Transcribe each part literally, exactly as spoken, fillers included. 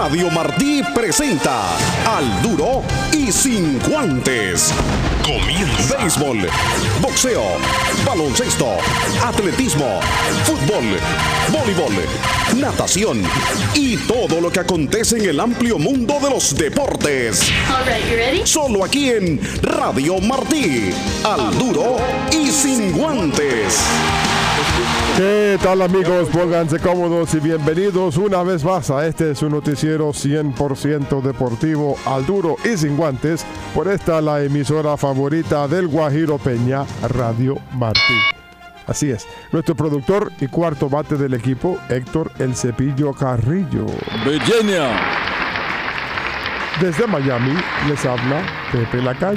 Radio Martí presenta Al Duro y Sin Guantes. Comienza. Béisbol, boxeo, baloncesto, atletismo, fútbol, voleibol, natación y todo lo que acontece en el amplio mundo de los deportes. All right, you ready? Solo aquí en Radio Martí. Al Duro y Sin Guantes. ¿Qué tal, amigos? Pónganse cómodos y bienvenidos una vez más a este su noticiero cien por ciento deportivo, Al Duro y Sin Guantes, por esta la emisora favorita del Guajiro Peña, Radio Martí. Así es, nuestro productor y cuarto bate del equipo, Héctor El Cepillo Carrillo. Virginia. Desde Miami les habla Pepe Lacayo.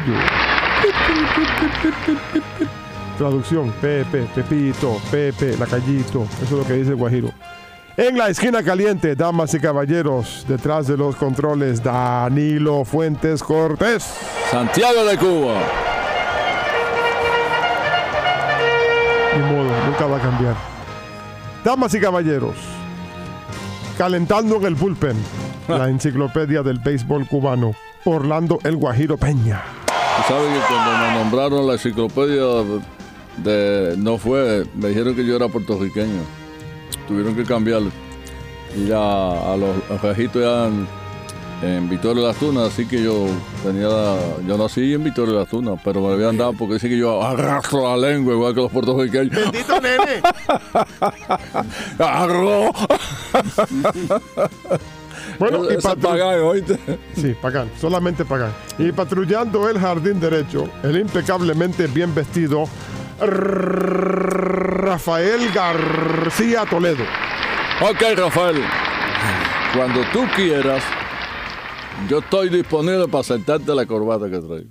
Traducción, Pepe, Pepito, Pepe, Lacayito. Eso es lo que dice el Guajiro. En la esquina caliente, damas y caballeros, detrás de los controles, Danilo Fuentes Cortés. Santiago de Cuba. Ni modo, nunca va a cambiar. Damas y caballeros, calentando en el bullpen, la enciclopedia del béisbol cubano, Orlando El Guajiro Peña. ¿Sabes que cuando me nombraron la enciclopedia de, no fue, me dijeron que yo era puertorriqueño, tuvieron que cambiarlo y ya a los rejitos ya en, en Victoria de las Tunas, así que yo tenía, yo nací en Victoria de las Tunas, pero me habían dado porque dice que yo arrastro la lengua igual que los puertorriqueños. ¡Bendito nene! ¡Arro! Bueno, y patru- patru- ¿oíste? Sí, Pagán, solamente Pagán. Y patrullando el jardín derecho, el impecablemente bien vestido Rafael García Toledo. Ok, Rafael, cuando tú quieras, yo estoy disponible para sentarte la corbata que traigo.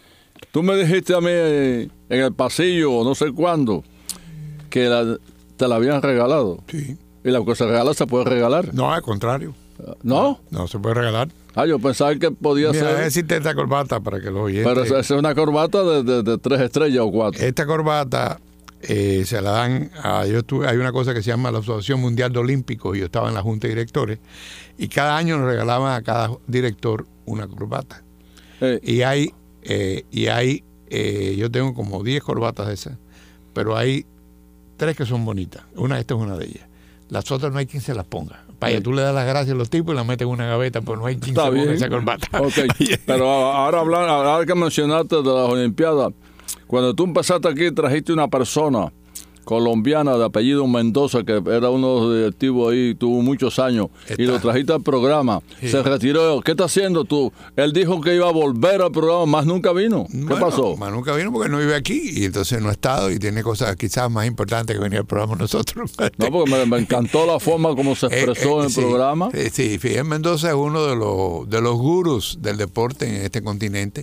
Tú me dijiste a mí en el pasillo, o no sé cuándo, que la, te la habían regalado. Sí. Y la que se regala se puede regalar. No, al contrario. ¿No? No se puede regalar. Ah, yo pensaba que podía Mira, ser. existe esta corbata para que los oyentes... Pero esa es una corbata de, de, de tres estrellas o cuatro. Esta corbata eh, se la dan a... Yo estuve, hay una cosa que se llama la Asociación Mundial de Olímpicos y yo estaba en la Junta de Directores y cada año nos regalaban a cada director una corbata. Eh, Y hay... Eh, y hay eh, yo tengo como diez corbatas de esas, pero hay tres que son bonitas. Una, esta es una de ellas. Las otras no hay quien se las ponga. Para que tú le das las gracias a los tipos y las metes en una gaveta, pero no hay quien Está se ponga bien. esa corbata. Ok, pero ahora, hablar, ahora que mencionaste de las Olimpiadas, cuando tú empezaste aquí trajiste una persona colombiana de apellido Mendoza, que era uno de los directivos ahí, tuvo muchos años, Está. y lo trajiste al programa, Sí. se retiró. ¿Qué está haciendo tú? Él dijo que iba a volver al programa, más nunca vino. ¿Qué Bueno, pasó? más nunca vino porque no vive aquí y entonces no ha estado y tiene cosas quizás más importantes que venir al programa nosotros. No, porque me, me encantó la forma como se expresó Eh, eh, en el sí, programa. eh, Sí, Fidel Mendoza es uno de los, de los gurús del deporte en este continente.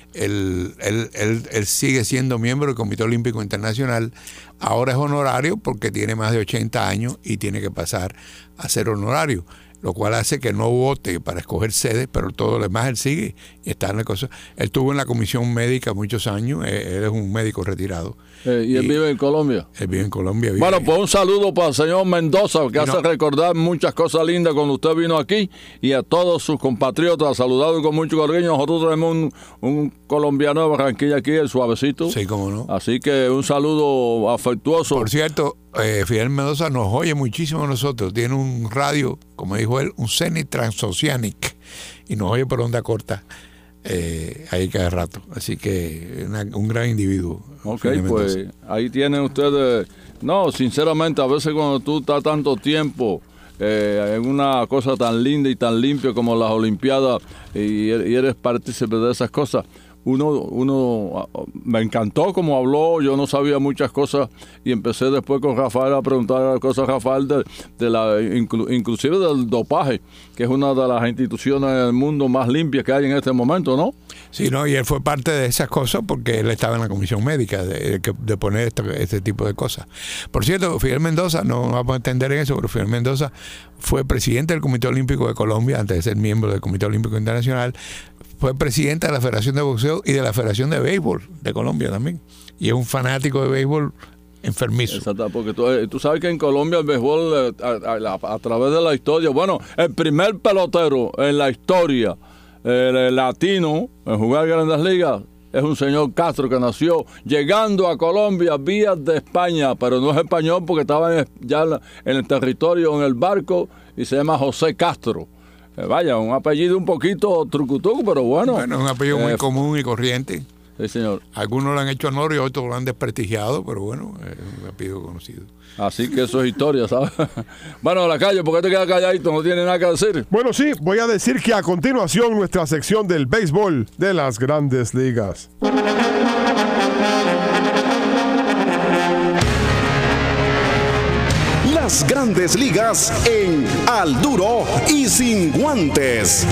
Él, él, él, él sigue siendo miembro del Comité Olímpico Internacional. Ahora es honorario porque tiene más de ochenta años y tiene que pasar a ser honorario, lo cual hace que no vote para escoger sedes, pero todo lo demás él sigue y está en la cosa. Él estuvo en la comisión médica muchos años, él es un médico retirado. Eh, y él y- vive en Colombia. Él vive en Colombia. vive- Bueno, pues un saludo para el señor Mendoza, que Y hace no- recordar muchas cosas lindas cuando usted vino aquí, y a todos sus compatriotas, saludado con mucho cariño. Nosotros tenemos un, un colombiano de Barranquilla aquí, el Suavecito. Sí, cómo no. Así que un saludo afectuoso. Por cierto, eh, Fidel Mendoza nos oye muchísimo a nosotros. Tiene un radio, como dijo él, un Zenith Transoceanic, y nos oye por onda corta eh, ahí cada rato. Así que una- un gran individuo. Ok, Fidel pues Mendoza. ahí tienen ustedes. No, sinceramente, a veces cuando tú estás tanto tiempo eh, en una cosa tan linda y tan limpia como las Olimpiadas y, y eres partícipe de esas cosas, uno, uno me encantó como habló. Yo no sabía muchas cosas y empecé después con Rafael a preguntar cosas a Rafael de, de la inclu, inclusive del dopaje, que es una de las instituciones del mundo más limpias que hay en este momento, ¿no? Sí, no, y él fue parte de esas cosas porque él estaba en la comisión médica de, de, de poner esto, este tipo de cosas. Por cierto, Fidel Mendoza, no vamos a entender en eso, pero Fidel Mendoza fue presidente del Comité Olímpico de Colombia antes de ser miembro del Comité Olímpico Internacional. Fue presidente de la Federación de Boxeo y de la Federación de Béisbol de Colombia también. Y es un fanático de béisbol enfermizo. Exacto, porque tú, tú sabes que en Colombia el béisbol, a, a, a través de la historia, bueno, el primer pelotero en la historia eh, latino en jugar Grandes Ligas es un señor Castro que nació llegando a Colombia vía de España, pero no es español porque estaba en, ya en el territorio, en el barco, y se llama José Castro. Eh, vaya, un apellido un poquito trucutuco, pero bueno. Bueno, un apellido eh, muy común y corriente. Sí, señor. Algunos le han hecho honor y otros lo han desprestigiado, pero bueno, es un apellido conocido. Así que eso es historia, ¿sabes? Bueno, Lacayo, ¿por qué te quedas calladito? ¿No tiene nada que decir? Bueno, sí, voy a decir que a continuación nuestra sección del béisbol de las Grandes Ligas. Las Grandes Ligas en Al Duro y Sin Guantes.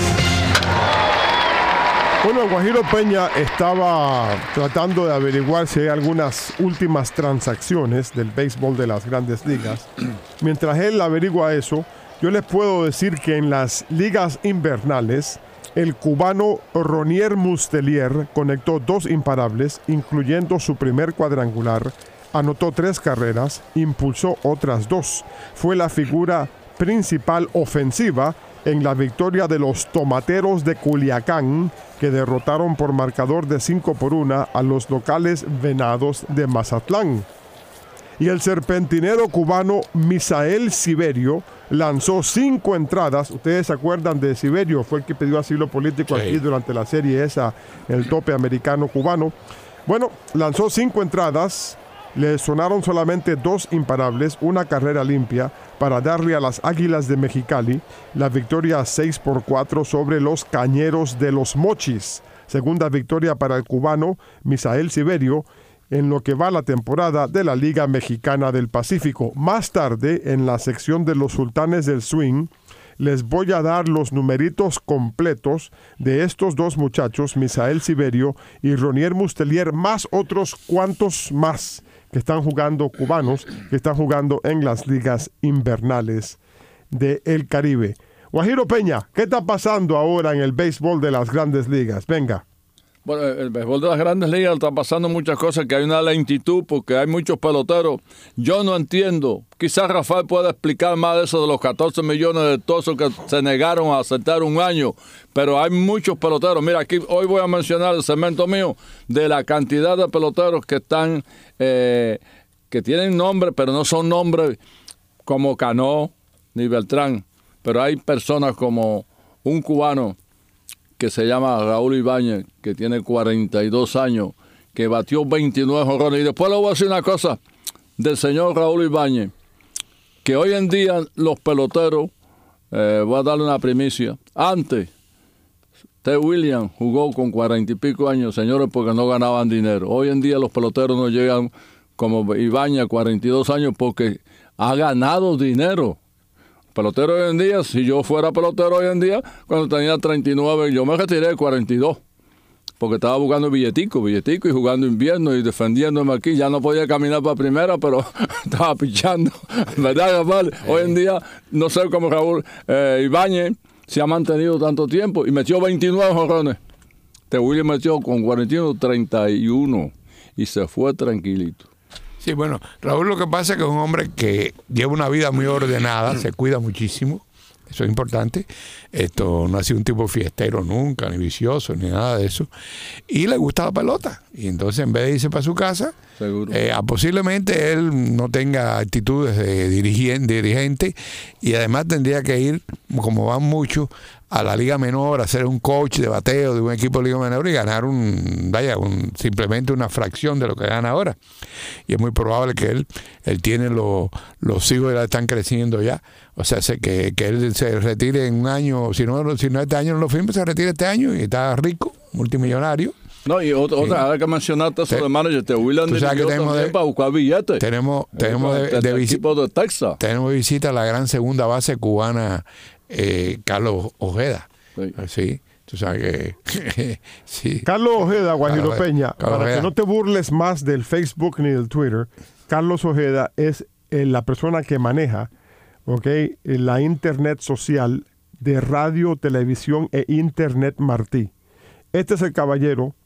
Bueno, Guajiro Peña estaba tratando de averiguar si hay algunas últimas transacciones del béisbol de las Grandes Ligas. Mientras él averigua eso, yo les puedo decir que en las ligas invernales, el cubano Ronier Mustelier conectó dos imparables, incluyendo su primer cuadrangular, anotó tres carreras, impulsó otras dos. Fue la figura principal ofensiva en la victoria de los Tomateros de Culiacán, que derrotaron por marcador de cinco por uno a los locales Venados de Mazatlán. Y el serpentinero cubano Misael Siverio lanzó cinco entradas. Ustedes se acuerdan de Siverio, fue el que pidió asilo político sí. aquí durante la serie esa, el tope americano cubano. Bueno, lanzó cinco entradas, le sonaron solamente dos imparables, una carrera limpia, para darle a las Águilas de Mexicali la victoria seis por cuatro sobre los Cañeros de los Mochis. Segunda victoria para el cubano Misael Siverio en lo que va la temporada de la Liga Mexicana del Pacífico. Más tarde, en la sección de los Sultanes del Swing, les voy a dar los numeritos completos de estos dos muchachos, Misael Siverio y Ronier Mustelier, más otros cuantos más que están jugando cubanos, que están jugando en las ligas invernales del Caribe. Guajiro Peña, ¿qué está pasando ahora en el béisbol de las Grandes Ligas? Venga. Bueno, el béisbol de las Grandes Ligas está pasando muchas cosas, que hay una lentitud porque hay muchos peloteros. Yo no entiendo. Quizás Rafael pueda explicar más de eso de los catorce millones de tosos que se negaron a aceptar un año. Pero hay muchos peloteros. Mira, aquí hoy voy a mencionar el segmento mío de la cantidad de peloteros que están, eh, que tienen nombre, pero no son nombres como Cano ni Beltrán. Pero hay personas como un cubano que se llama Raúl Ibáñez, que tiene cuarenta y dos años, que batió veintinueve jonrones. Y después le voy a decir una cosa del señor Raúl Ibáñez, que hoy en día los peloteros, eh, voy a darle una primicia, antes Ted Williams jugó con cuarenta y pico años, señores, porque no ganaban dinero. Hoy en día los peloteros no llegan como Ibáñez, cuarenta y dos años, porque ha ganado dinero. Pelotero hoy en día, si yo fuera pelotero hoy en día, cuando tenía treinta y nueve, yo me retiré de cuarenta y dos, porque estaba buscando billetico, billetico y jugando invierno y defendiéndome aquí. Ya no podía caminar para primera, pero estaba pichando, ¿verdad, Rafael? Sí. Hoy en día, no sé cómo Raúl eh, Ibáñez se ha mantenido tanto tiempo y metió veintinueve jonrones. Te William metió con cuarenta y uno, treinta y uno y se fue tranquilito. Sí, bueno, Raúl lo que pasa es que es un hombre que lleva una vida muy ordenada, se cuida muchísimo, eso es importante. Esto no ha sido un tipo fiestero nunca, ni vicioso, ni nada de eso. Y le gusta la pelota. Y entonces, en vez de irse para su casa, eh, posiblemente él no tenga actitudes de dirigente, dirigente y además tendría que ir, como van muchos, a la Liga Menor, a ser un coach de bateo de un equipo de Liga Menor y ganar un, vaya, un, simplemente una fracción de lo que gana ahora. Y es muy probable que él, él tiene lo, los hijos que están creciendo ya. O sea, que, que él se retire en un año, si no, si no este año no lo firma, se retire este año y está rico, multimillonario. No, y otra, otra ahora que mencionaste eso de manager, te William también para buscar billetes. Tenemos, tenemos de, de, de, visita, de Texas. Tenemos visita a la gran segunda base cubana, eh, Carlos Ojeda. Sí. Sí, tú sabes que... sí. Carlos Ojeda, Guajiro Carlos, Peña, Carlos para Ojeda. Que no te burles más del Facebook ni del Twitter, Carlos Ojeda es eh, la persona que maneja, okay, la internet social de Radio, Televisión e Internet Martí. Este es el caballero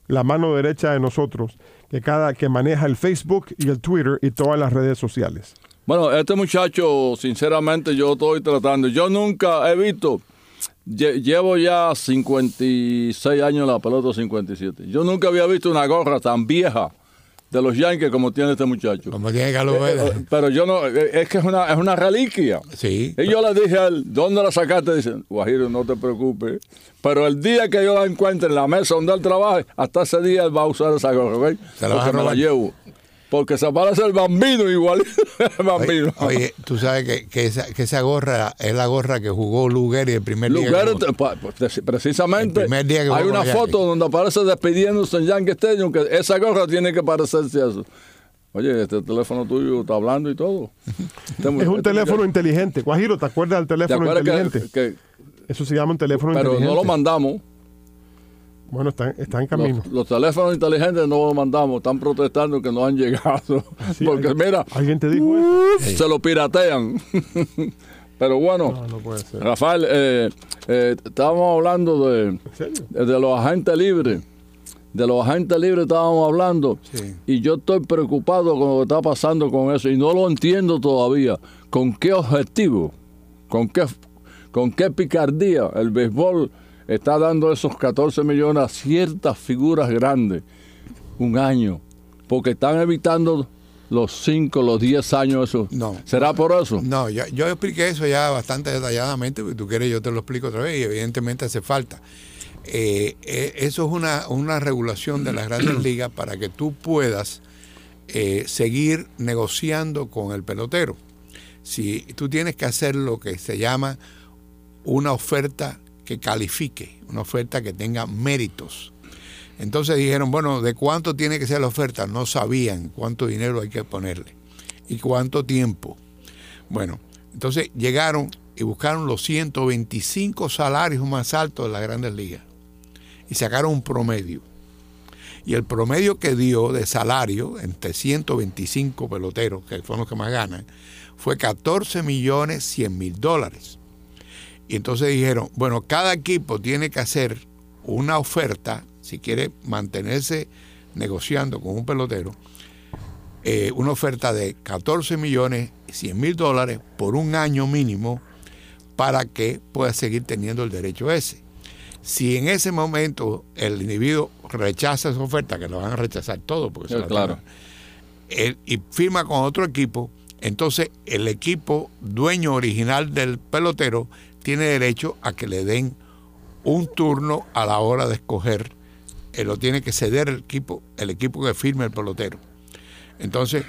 la mano derecha de nosotros, que cada que maneja el Facebook y el Twitter y todas las redes sociales. Bueno, este muchacho, sinceramente, yo estoy tratando. Yo nunca he visto, lle- llevo ya cincuenta y seis años en la pelota, cincuenta y siete. Yo nunca había visto una gorra tan vieja de los Yankees como tiene este muchacho. Como tiene Carlos Vela. Eh, pero yo no, eh, es que es una, es una reliquia. Sí. Y yo le dije a él, ¿dónde la sacaste? Dice, Guajiro, no te preocupes. Pero el día que yo la encuentre en la mesa donde él trabaje, hasta ese día él va a usar esa gorra, ¿ok? Se la vas a Porque me la robar. llevo. Porque se parece el bambino igual. El bambino. Oye, oye, tú sabes que, que, esa, que esa gorra es la gorra que jugó Lugeri el primer día. Lugar, que jugó. pa- pues, precisamente, El primer día que hay jugó una con los foto Yankees. donde aparece despidiéndose en Yankee Stadium, que esa gorra tiene que parecerse a eso. Oye, este teléfono tuyo está hablando y todo. Este mu- Es un este teléfono muchacho- inteligente. Guajiro, ¿te acuerdas del ¿Te teléfono acuerdas inteligente? que, que- Eso se llama un teléfono pero inteligente. no lo mandamos? Bueno, está, está en camino. Los, los teléfonos inteligentes no los mandamos, están protestando que no han llegado. Sí, porque hay- mira, ¿Alguien te dijo eso? se lo piratean. Pero bueno, No, no puede ser. Rafael, eh, eh, estábamos hablando de, ¿En serio? de los agentes libres. De los agentes libres estábamos hablando. Sí. Y yo estoy preocupado con lo que está pasando con eso. Y no lo entiendo todavía. ¿Con qué objetivo? ¿Con qué, con qué picardía el béisbol está dando esos catorce millones a ciertas figuras grandes? Un año. Porque están evitando los cinco, los diez años. Eso. No. ¿Será por eso? No, yo, yo expliqué eso ya bastante detalladamente, porque tú quieres yo te lo explico otra vez y evidentemente hace falta. Eh, eh, eso es una, una regulación de las grandes ligas para que tú puedas eh, seguir negociando con el pelotero. Si tú tienes que hacer lo que se llama una oferta que califique, una oferta que tenga méritos. Entonces dijeron, bueno, ¿de cuánto tiene que ser la oferta? No sabían cuánto dinero hay que ponerle y cuánto tiempo. Bueno, entonces llegaron y buscaron los ciento veinticinco salarios más altos de las grandes ligas y sacaron un promedio. Y el promedio que dio de salario entre ciento veinticinco peloteros, que son los que más ganan, fue catorce millones cien mil dólares. Y entonces dijeron, bueno, cada equipo tiene que hacer una oferta, si quiere mantenerse negociando con un pelotero, eh, una oferta de catorce millones cien mil dólares por un año mínimo para que pueda seguir teniendo el derecho ese. Si en ese momento el individuo rechaza esa oferta, que lo van a rechazar todo, porque Sí, se la claro. tienen, él- y firma con otro equipo, entonces el equipo dueño original del pelotero tiene derecho a que le den un turno a la hora de escoger. Él lo tiene que ceder el equipo, el equipo que firme el pelotero. Entonces,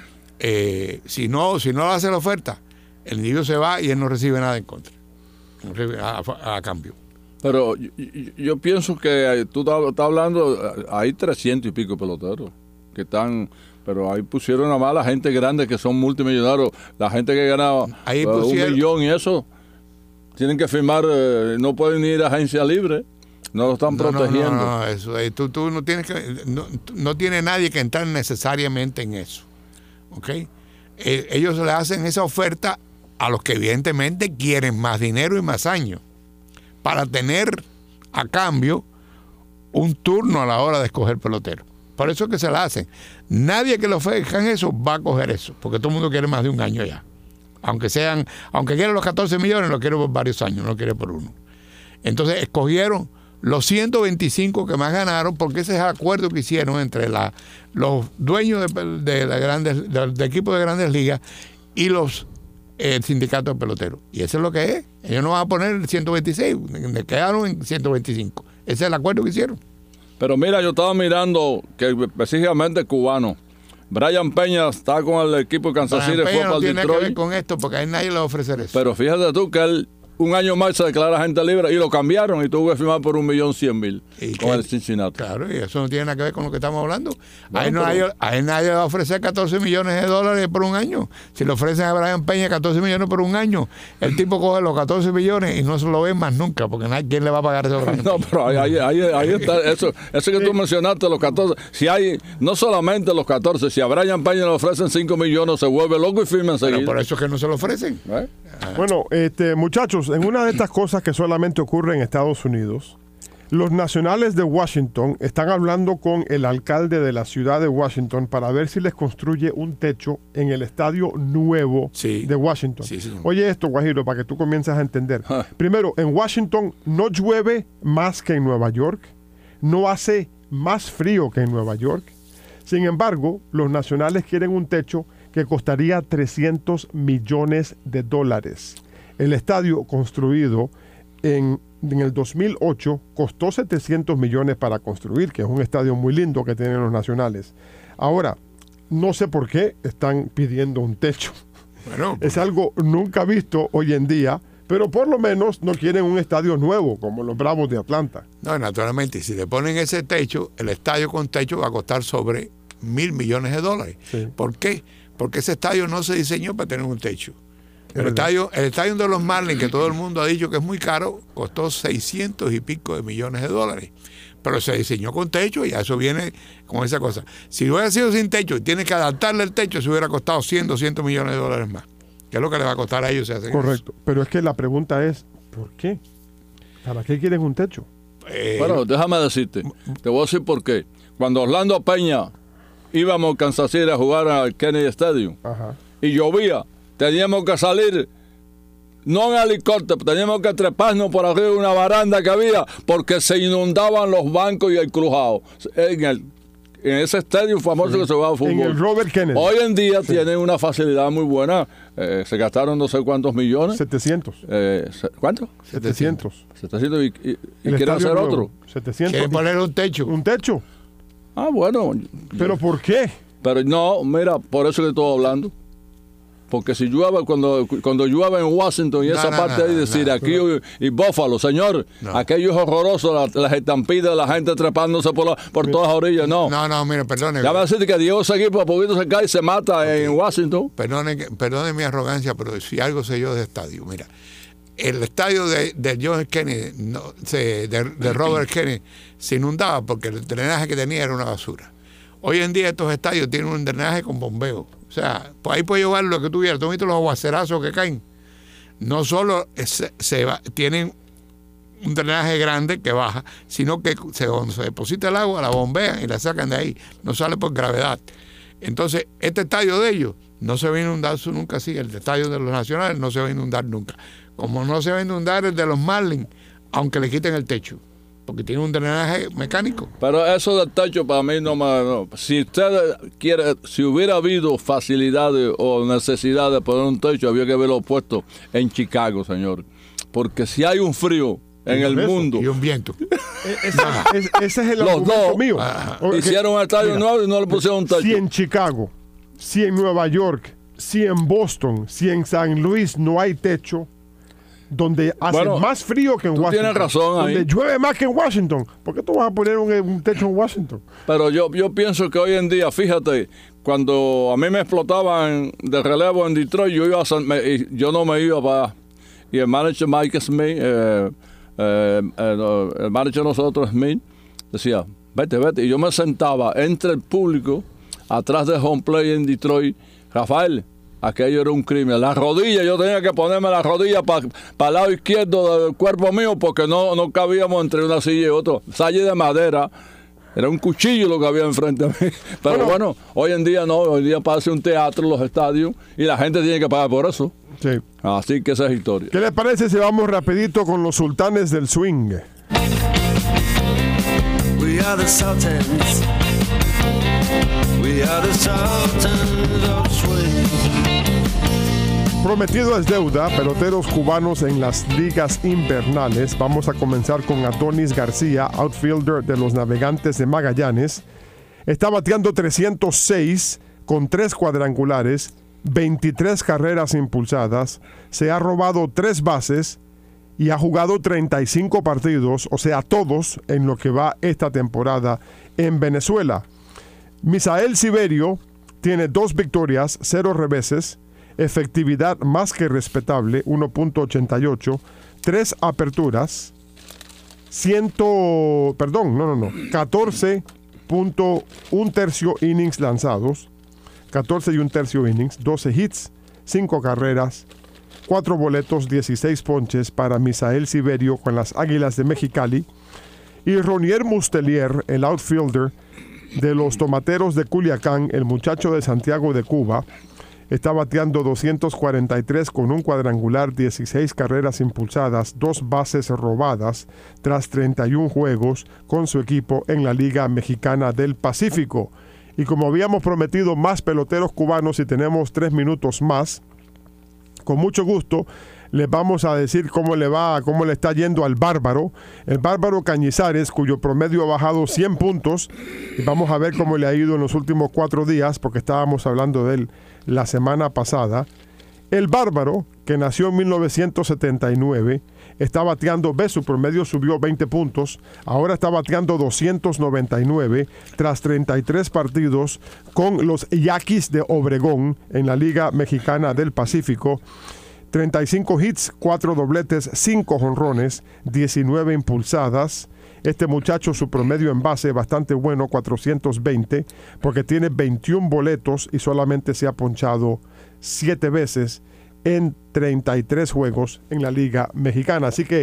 eh, si no, si no le hace la oferta, el individuo se va y él no recibe nada en contra, no recibe a, a- a cambio. Pero yo, yo- yo pienso que tú estás estás hablando, hay trescientos y pico peloteros que están, pero ahí pusieron nada más la gente grande que son multimillonarios, la gente que gana Ahí eh, pusieron- un millón y eso, tienen que firmar, eh, no pueden ir a agencia libre, no lo están No, no, protegiendo. No, no, eso, eh, tú, tú no tienes que, no, no tiene nadie que entrar necesariamente en eso, ¿ok? Eh, ellos le hacen esa oferta a los que evidentemente quieren más dinero y más años, para tener a cambio un turno a la hora de escoger pelotero. Por eso es que se la hacen. Nadie que le ofrezcan eso va a coger eso, porque todo el mundo quiere más de un año ya. Aunque sean, aunque quieran los catorce millones, lo quiere por varios años, no lo quiere por uno. Entonces escogieron los ciento veinticinco que más ganaron, porque ese es el acuerdo que hicieron entre la, los dueños de, de, la grandes, de, de equipos de grandes ligas y los el sindicato de peloteros. Y eso es lo que es. Ellos no van a poner ciento veintiséis, me quedaron en ciento veinticinco. Ese es el acuerdo que hicieron. Pero mira, yo estaba mirando que específicamente cubano. Brian Peña está con el equipo de Kansas City, Brian fue Peña para no tiene que ver Detroit. con esto, porque a él nadie le va a ofrecer eso. Pero fíjate tú que él un año más se declara agente libre y lo cambiaron y tuvo que firmar por un millón cien mil ¿Y con qué? el Cincinnati. Claro, y eso no tiene nada que ver con lo que estamos hablando. Bueno, a, él no pero- hay- a él nadie le va a ofrecer catorce millones de dólares por un año. Si le ofrecen a Brian Peña catorce millones por un año, el tipo coge los catorce millones y no se lo ve más nunca, porque nadie, ¿quién le va a pagar eso a Brian No, Peña? pero ahí, ahí, ahí, ahí está eso, eso que tú mencionaste, los catorce. Si hay, no solamente los catorce, si a Brian Peña le ofrecen cinco millones, se vuelve loco y firma Pero enseguida. por eso es que no se lo ofrecen. ¿Eh? Bueno, este, muchachos, en una de estas cosas que solamente ocurre en Estados Unidos, Los Nacionales de Washington están hablando con el alcalde de la ciudad de Washington para ver si les construye un techo en el estadio nuevo Sí. de Washington. Sí, sí. Oye esto, Guajiro, para que tú comiences a entender. Primero, en Washington no llueve más que en Nueva York, no hace más frío que en Nueva York. Sin embargo, los Nacionales quieren un techo que costaría trescientos millones de dólares. El estadio construido en En el dos mil ocho costó setecientos millones para construir, que es un estadio muy lindo que tienen los Nacionales. Ahora, no sé por qué están pidiendo un techo. Bueno, Es algo nunca visto hoy en día, pero por lo menos no quieren un estadio nuevo como los Bravos de Atlanta. no, naturalmente, si le ponen ese techo, el estadio con techo va a costar sobre mil millones de dólares. Sí. ¿Por qué? Porque ese estadio no se diseñó para tener un techo. El verdad. estadio, el estadio de los Marlins, que todo el mundo ha dicho que es muy caro, costó seiscientos y pico de millones de dólares. Pero se diseñó con techo y a eso viene con esa cosa. Si hubiera sido sin techo y tiene que adaptarle el techo, se hubiera costado cien, doscientos millones de dólares más. Que es lo que le va a costar a ellos si hacen Correcto, pero es que la pregunta es, ¿por qué? ¿Para qué quieren un techo? eso. Eh, Bueno, déjame decirte, te voy a decir por qué. Cuando Orlando Peña íbamos a Kansas City a jugar al Kennedy Stadium Ajá. y llovía, teníamos que salir, no en helicóptero, teníamos que treparnos por arriba de una baranda que había porque se inundaban los bancos y el crujado. En, el, en ese estadio famoso que se jugaba fútbol. En el Robert Kennedy. Hoy en día tienen una facilidad muy buena. Eh, se gastaron no sé cuántos millones. setecientos. Eh, se- ¿Cuánto? setecientos. setecientos y, y, y El quieren estadio hacer nuevo, otro. setecientos. quieren poner un techo. Un techo. Ah, bueno. ¿Pero por qué? Pero no, mira, por eso que estoy hablando. Porque si llueve, cuando, cuando llueve en Washington y No, esa no, parte no, ahí de no. Syracuse y, y Buffalo, señor, No. aquello es horroroso, la- las estampidas, la gente trepándose por, la- por todas las orillas, no. No, no, mira, perdone. Ya va a decir que Diego Seguí por poquito se cae y se mata en Washington. Perdone, que- perdone mi arrogancia, pero si algo sé yo de estadio, mira, el estadio de, de John Kennedy, no, se- de, de Robert Kennedy, se inundaba porque el drenaje que tenía era una basura. Hoy en día estos estadios tienen un drenaje con bombeo. O sea, pues ahí puede llevar lo que tuviera. ¿Tú has visto los aguacerazos que caen? No solo se, se va- tienen un drenaje grande que baja, sino que se, cuando se deposita el agua, la bombean y la sacan de ahí. No sale por gravedad. Entonces, este estadio de ellos no se va a inundar nunca así. El estadio de los Nacionales no se va a inundar nunca. Como no se va a inundar el de los Marlins, aunque le quiten el techo. Porque tiene un drenaje mecánico. Pero eso del techo para mí no me... no. Si usted quiere, si hubiera habido facilidades o necesidad de poner un techo, había que haberlo puesto en Chicago, señor. Porque si hay un frío en el eso, mundo, Y un viento. E- Ese, es- ese es el Los argumento dos. mío. Ah, Ok, hicieron un estadio mira, nuevo y no le pusieron un techo. Si en Chicago, si en Nueva York, si en Boston, si en San Luis no hay techo, donde hace Bueno, más frío que en tú Washington, tienes razón ahí. donde llueve más que en Washington, ¿por qué tú vas a poner un, un techo en Washington? Pero yo, yo pienso que hoy en día, fíjate, cuando a mí me explotaban de relevo en Detroit, yo iba a San- me- y yo no me iba para... Y el manager Mike Smith, eh, eh, eh, no, el manager de nosotros, Smith, decía, vete, vete. Y yo me sentaba entre el público, atrás de home play en Detroit. Rafael, aquello era un crimen. Las rodillas, yo tenía que ponerme las rodillas para el lado izquierdo del cuerpo mío porque no, no cabíamos entre una silla y otra. Salla de madera. Era un cuchillo lo que había enfrente de mí. Pero Bueno. bueno, hoy en día no. Hoy en día parece un teatro en los estadios y la gente tiene que pagar por eso. Sí. Así que esa es historia. ¿Qué les parece si vamos rapidito con los sultanes del swing? We are the Sultans. We are the Sultans of Swing. Prometido es deuda, peloteros cubanos en las ligas invernales. Vamos a comenzar con Adonis García, outfielder de los Navegantes de Magallanes. Está bateando trescientos seis con tres cuadrangulares, veintitrés carreras impulsadas, se ha robado tres bases y ha jugado treinta y cinco partidos, o sea, todos en lo que va esta temporada en Venezuela. Misael Siverio tiene dos victorias, cero reveses, efectividad más que respetable, uno punto ochenta y ocho, tres aperturas, cien, perdón, no, no, no, catorce punto un tercio innings lanzados, catorce y un tercio innings, doce hits, cinco carreras, cuatro boletos, dieciséis ponches para Misael Siverio con las Águilas de Mexicali. Y Ronier Mustelier, el outfielder de los Tomateros de Culiacán, el muchacho de Santiago de Cuba, está bateando doscientos cuarenta y tres con un cuadrangular, dieciséis carreras impulsadas, dos bases robadas, tras treinta y un juegos con su equipo en la Liga Mexicana del Pacífico. Y como habíamos prometido, más peloteros cubanos y tenemos tres minutos más, con mucho gusto les vamos a decir cómo le va, cómo le está yendo al Bárbaro, el Bárbaro Cañizares, cuyo promedio ha bajado cien puntos, y vamos a ver cómo le ha ido en los últimos cuatro días, porque estábamos hablando de él la semana pasada. El Bárbaro, que nació en mil novecientos setenta y nueve, está bateando, ve, su promedio subió veinte puntos, ahora está bateando doscientos noventa y nueve tras treinta y tres partidos con los Yaquis de Obregón en la Liga Mexicana del Pacífico. treinta y cinco hits, cuatro dobletes, cinco jonrones, diecinueve impulsadas. Este muchacho, su promedio en base bastante bueno, cuatrocientos veinte, porque tiene veintiún boletos y solamente se ha ponchado siete veces en treinta y tres juegos en la Liga Mexicana. Así que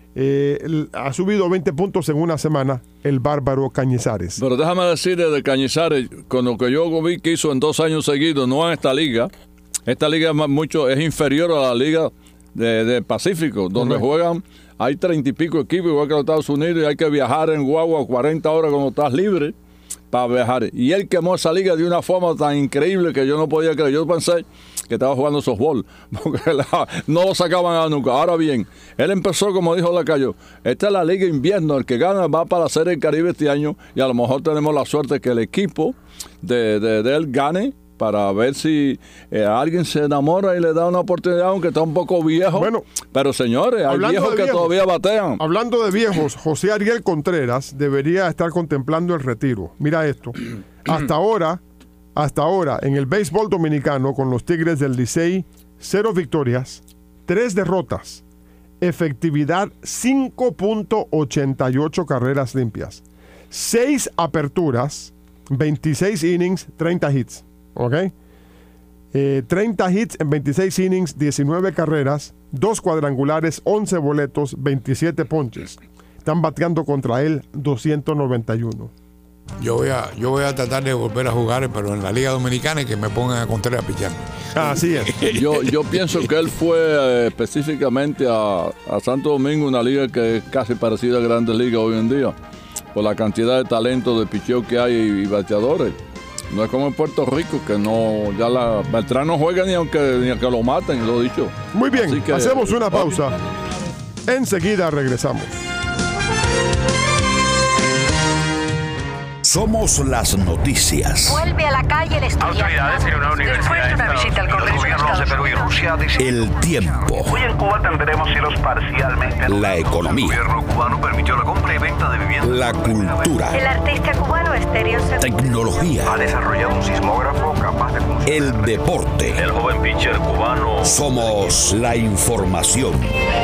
eh, ha subido veinte puntos en una semana el Bárbaro Cañizares. Pero déjame decirle de Cañizares, con lo que yo vi que hizo en dos años seguidos, no en esta liga. Esta liga es, mucho, es inferior a la liga de, de Pacífico, donde Correcto. Juegan, hay treinta y pico equipos, igual que los Estados Unidos, y hay que viajar en guagua cuarenta horas cuando estás libre para viajar. Y él quemó esa liga de una forma tan increíble que yo no podía creer. Yo pensé que estaba jugando softball, porque la, no lo sacaban a nunca. Ahora bien, él empezó, como dijo Lacayo, esta es la liga invierno, el que gana va para la Serie del Caribe este año, y a lo mejor tenemos la suerte que el equipo de, de, de él gane, para ver si eh, alguien se enamora y le da una oportunidad, aunque está un poco viejo. Bueno, pero señores, hay viejos que viejos, todavía batean. Hablando de viejos, José Ariel Contreras debería estar contemplando el retiro. Mira esto. Hasta ahora, hasta ahora, en el béisbol dominicano, con los Tigres del Licey, cero victorias, tres derrotas, efectividad cinco punto ochenta y ocho carreras limpias, seis aperturas, veintiséis innings, treinta hits. ¿Ok? Eh, treinta hits en veintiséis innings, diecinueve carreras, dos cuadrangulares, once boletos, veintisiete ponches. Están bateando contra él doscientos noventa y uno. Yo voy a, yo voy a tratar de volver a jugar, pero en la Liga Dominicana, y que me pongan a Contreras a pichar. Así es. Yo, yo pienso que él fue eh, específicamente a, a Santo Domingo, una liga que es casi parecida a Grandes Ligas hoy en día, por la cantidad de talento de picheo que hay y, y bateadores. No es como en Puerto Rico, que no, ya la Beltrán no juega ni aunque, ni aunque lo maten, lo he dicho. Muy bien, que, hacemos una pausa. Enseguida regresamos. Somos las noticias. Vuelve a la calle el estudiante. Autoridades en una universidad. Después de una visita al Congreso. Los gobiernos de Perú y Rusia dicen... El tiempo. Hoy en Cuba tendremos cielos parcialmente. La economía. El gobierno cubano permitió la compra y venta de viviendas. La cultura. El artista cubano Estéreo Centro Tecnología. Ha desarrollado un sismógrafo capaz de funcionar. El deporte. El joven pitcher cubano. Somos la información.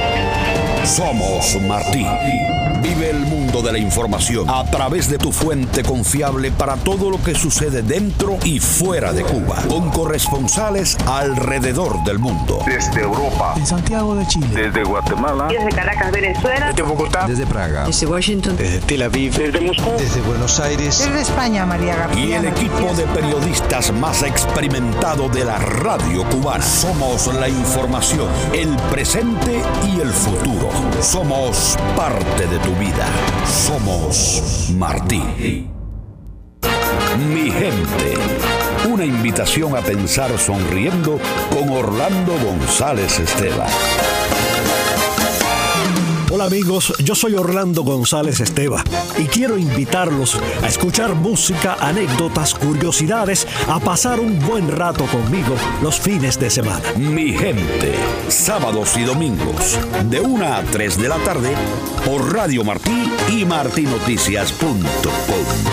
Somos Martí. Vive el mundo de la información a través de tu fuente confiable para todo lo que sucede dentro y fuera de Cuba, con corresponsales alrededor del mundo. Desde Europa. En Santiago de Chile. Desde Guatemala. desde Caracas, Venezuela. Desde Bogotá. Desde Praga. Desde Washington. Desde Tel Aviv. Desde Moscú. Desde Buenos Aires. Desde España, María García. Y el equipo de periodistas más experimentado de la radio cubana. Somos la información, el presente y el futuro. Somos parte de tu vida. Somos Martí. Mi gente. Una invitación a pensar sonriendo con Orlando González Esteban. Hola amigos, yo soy Orlando González Esteban y quiero invitarlos a escuchar música, anécdotas, curiosidades, a pasar un buen rato conmigo los fines de semana. Mi gente, sábados y domingos, de una a tres de la tarde, por Radio Martí y martinoticias punto com.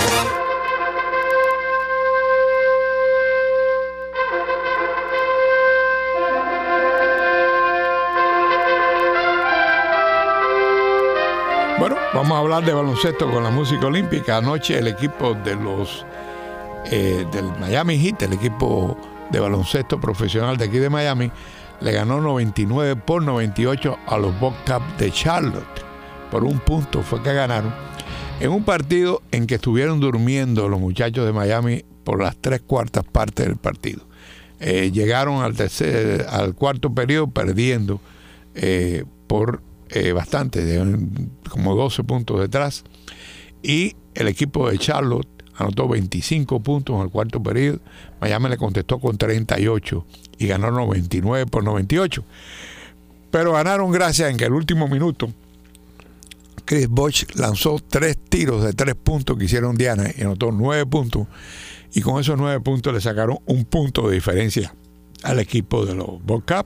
Bueno, vamos a hablar de baloncesto con la música olímpica. Anoche el equipo de los eh, del Miami Heat, el equipo de baloncesto profesional de aquí de Miami, le ganó noventa y nueve por noventa y ocho a los Bobcats de Charlotte. por un punto fue que ganaron, en un partido en que estuvieron durmiendo los muchachos de Miami por las tres cuartas partes del partido. Eh, llegaron al tercer, al cuarto periodo perdiendo eh, por eh, bastante, de, como doce puntos detrás, y el equipo de Charlotte anotó veinticinco puntos en el cuarto periodo. Miami le contestó con treinta y ocho y ganó noventa y nueve por noventa y ocho. Pero ganaron gracias en que el último minuto Chris Bosh lanzó tres tiros de tres puntos que hicieron Diana y anotó nueve puntos. Y con esos nueve puntos le sacaron un punto de diferencia al equipo de los Bobcats.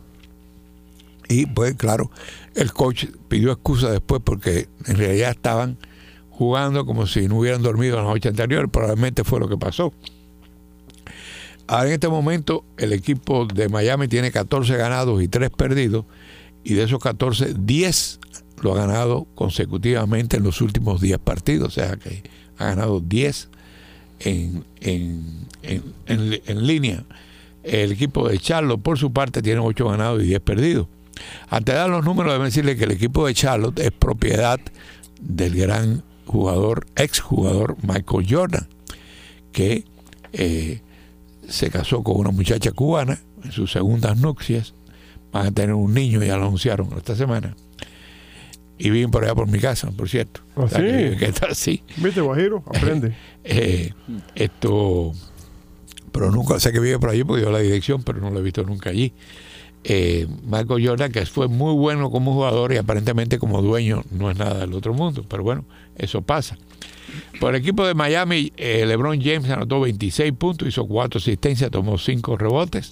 Y pues claro, el coach pidió excusa después porque en realidad estaban jugando como si no hubieran dormido la noche anterior. Probablemente fue lo que pasó. Ahora en este momento el equipo de Miami tiene catorce ganados y tres perdidos. Y de esos catorce, diez lo ha ganado consecutivamente en los últimos diez partidos. O sea que ha ganado diez en, en, en, en, en línea. El equipo de Charlotte, por su parte, tiene ocho ganados y diez perdidos. Antes de dar los números, deben decirle que el equipo de Charlotte es propiedad del gran jugador, exjugador Michael Jordan, que eh, se casó con una muchacha cubana en sus segundas nupcias. Van a tener un niño, ya lo anunciaron esta semana. Y viven por allá por mi casa, por cierto. ¿Ah, sí? Que, que está así. ¿Viste, Guajiro? Aprende. Eh, esto, pero nunca sé que vive por allí porque dio la dirección, pero no lo he visto nunca allí. Eh, Michael Jordan, que fue muy bueno como jugador y aparentemente como dueño no es nada del otro mundo, pero bueno, eso pasa. Por el equipo de Miami, eh, LeBron James anotó veintiséis puntos, hizo cuatro asistencias, tomó cinco rebotes.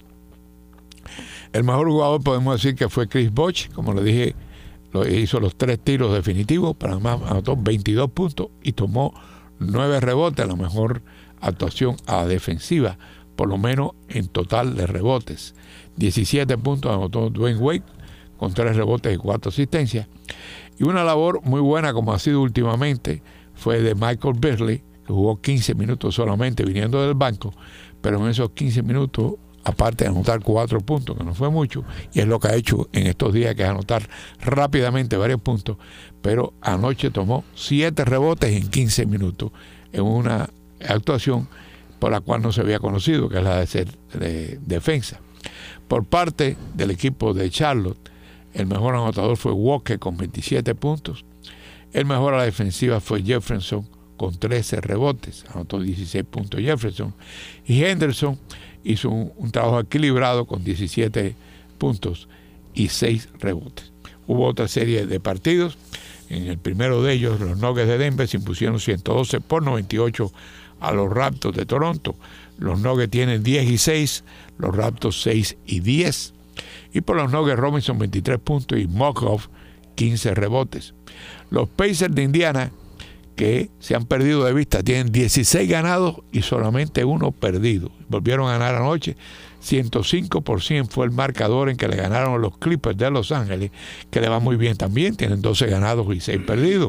El mejor jugador podemos decir que fue Chris Bosh, como le dije, lo, hizo los tres tiros definitivos, para más anotó veintidós puntos y tomó nueve rebotes, la mejor actuación a la defensiva, por lo menos en total de rebotes. diecisiete puntos anotó Dwayne Wade con tres rebotes y cuatro asistencias. Y una labor muy buena, como ha sido últimamente, fue de Michael Beasley, que jugó quince minutos solamente viniendo del banco, pero en esos quince minutos, aparte de anotar cuatro puntos, que no fue mucho, y es lo que ha hecho en estos días, que es anotar rápidamente varios puntos, pero anoche tomó siete rebotes en quince minutos, en una actuación por la cual no se había conocido, que es la de ser de defensa. Por parte del equipo de Charlotte, el mejor anotador fue Walker con veintisiete puntos. El mejor a la defensiva fue Jefferson con trece rebotes. Anotó dieciséis puntos Jefferson. Y Henderson hizo un, un trabajo equilibrado con diecisiete puntos y seis rebotes. Hubo otra serie de partidos. En el primero de ellos, los Nuggets de Denver se impusieron ciento doce por noventa y ocho a los Raptors de Toronto. Los Nuggets tienen diez y seis, los Raptors seis y diez. Y por los Nuggets, Robinson veintitrés puntos y Mokov quince rebotes. Los Pacers de Indiana, que se han perdido de vista, tienen dieciséis ganados y solamente uno perdido. Volvieron a ganar anoche. ciento cinco por ciento fue el marcador en que le ganaron los Clippers de Los Ángeles, que le va muy bien también, tienen doce ganados y seis perdidos.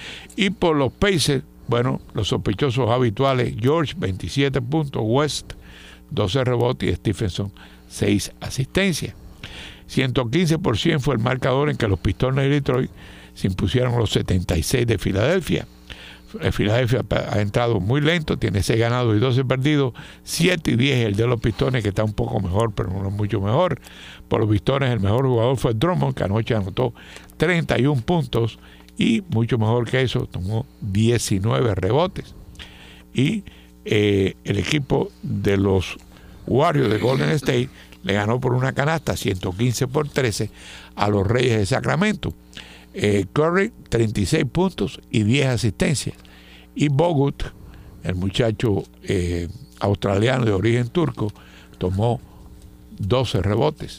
Y por los Pacers, bueno, los sospechosos habituales, George, veintisiete puntos, West, doce rebotes y Stephenson, seis asistencias. ciento quince por ciento fue el marcador en que los Pistones de Detroit se impusieron a los setenta y seis de Filadelfia. Filadelfia ha entrado muy lento, tiene seis ganados y doce perdidos, siete y diez el de los Pistones, que está un poco mejor, pero no es mucho mejor. Por los Pistones, el mejor jugador fue Drummond, que anoche anotó treinta y uno puntos, y mucho mejor que eso, tomó diecinueve rebotes. Y eh, el equipo de los Warriors de Golden State le ganó por una canasta, ciento quince por trece, a los Reyes de Sacramento. Eh, Curry, treinta y seis puntos y diez asistencias. Y Bogut, el muchacho eh, australiano de origen turco, tomó doce rebotes.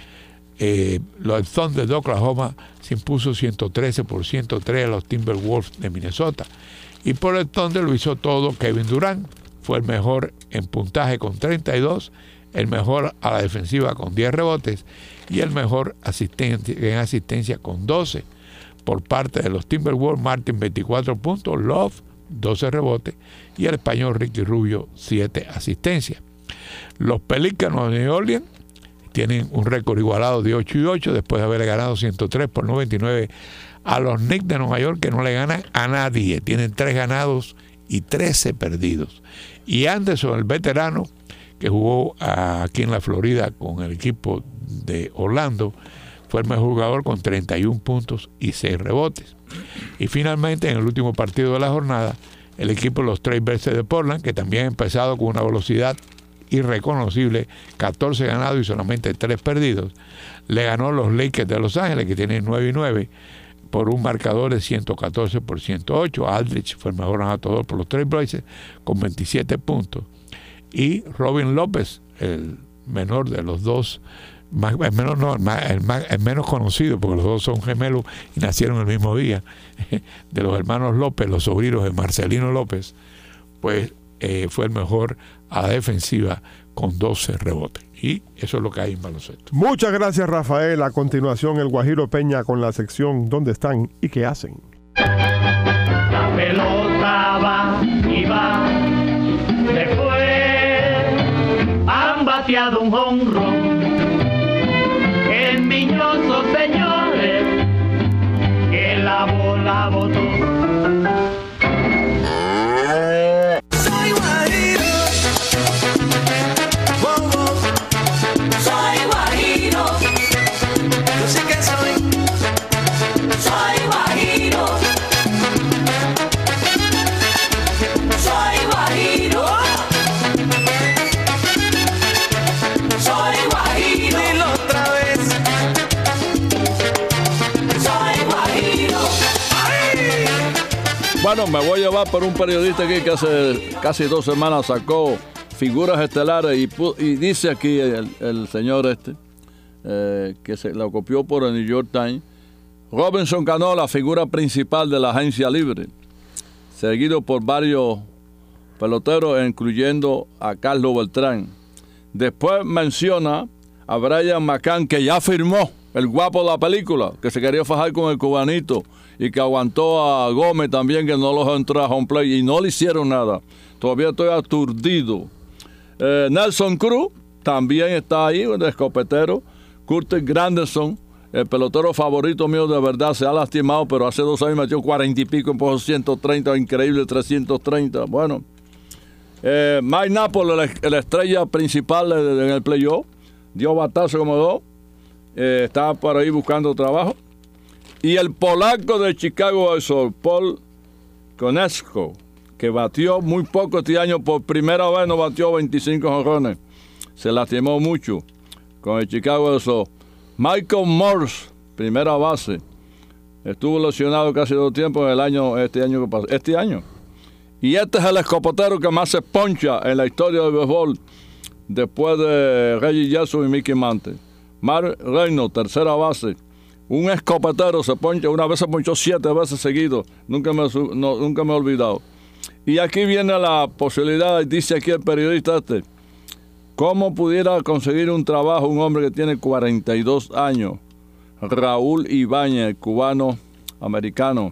Eh, los Thunder de Oklahoma se impuso ciento trece por ciento tres a los Timberwolves de Minnesota. Y por el Thunder lo hizo todo Kevin Durant. Fue el mejor en puntaje con treinta y dos, el mejor a la defensiva con diez rebotes y el mejor asistente, en asistencia con doce. Por parte de los Timberwolves, Martin, veinticuatro puntos, Love, doce rebotes, y el español Ricky Rubio, siete asistencias. Los Pelícanos de New Orleans tienen un récord igualado de ocho y ocho, después de haber ganado ciento tres por noventa y nueve a los Knicks de Nueva York, que no le ganan a nadie. Tienen tres ganados y trece perdidos. Y Anderson, el veterano, que jugó aquí en la Florida con el equipo de Orlando, fue el mejor jugador con treinta y un puntos y seis rebotes. Y finalmente, en el último partido de la jornada, el equipo de los Trailblazers de Portland, que también ha empezado con una velocidad irreconocible, catorce ganados y solamente tres perdidos, le ganó a los Lakers de Los Ángeles, que tienen nueve y nueve, por un marcador de ciento catorce por ciento ocho. Aldridge fue el mejor anotador por los Trailblazers con veintisiete puntos. Y Robin López, el menor de los dos, más, el, menor, no, el, más, el, más, el menos conocido, porque los dos son gemelos y nacieron el mismo día, de los hermanos López, los sobrinos de Marcelino López, pues eh, fue el mejor a la defensiva con doce rebotes. Y eso es lo que hay en baloncesto. Muchas gracias, Rafael. A continuación, el Guajiro Peña con la sección ¿Dónde están y qué hacen? La pelota va y va, después han bateado un jonrón. El miñoso, señores, que la bola botó. Soy guajiro, wow, wow. Soy guajiro, yo sé que soy. Soy guajiro, soy guajiro, soy guajiro. Dilo otra vez. Soy guajiro. ¡Ay! Bueno, me voy a llevar por un periodista aquí que hace casi dos semanas sacó figuras estelares y, pu- y dice aquí el, el señor este, eh, que se lo copió por el New York Times. Robinson Cano, la figura principal de la agencia libre, seguido por varios peloteros, incluyendo a Carlos Beltrán. Después menciona a Brian McCann, que ya firmó, el guapo de la película, que se quería fajar con el cubanito y que aguantó a Gómez también, que no los entró a home play y no le hicieron nada. Todavía estoy aturdido. Eh, Nelson Cruz también está ahí, el escopetero. Curtis Granderson, el pelotero favorito mío de verdad, se ha lastimado, pero hace dos años metió cuarenta y pico, empujó ciento treinta, increíble, trescientos treinta. Bueno, eh, Mike Napoli, la estrella principal en el playoff, dio batazo como dos, eh, estaba por ahí buscando trabajo. Y el polaco de Chicago White Sox, Paul Konietzko, que batió muy poco este año, por primera vez no batió veinticinco jonrones, se lastimó mucho con el Chicago White Sox. Michael Morse, primera base, estuvo lesionado casi todo el tiempo en el año, este año que pasó, este año. Y este es el escopetero que más se poncha en la historia del béisbol, después de Reggie Jackson y Mickey Mantle. Mark Reynolds, tercera base, un escopetero, se poncha, una vez se ponchó siete veces seguido, nunca me, no, nunca me he olvidado. Y aquí viene la posibilidad, dice aquí el periodista este, ¿cómo pudiera conseguir un trabajo un hombre que tiene cuarenta y dos años? Raúl Ibáñez, el cubano americano,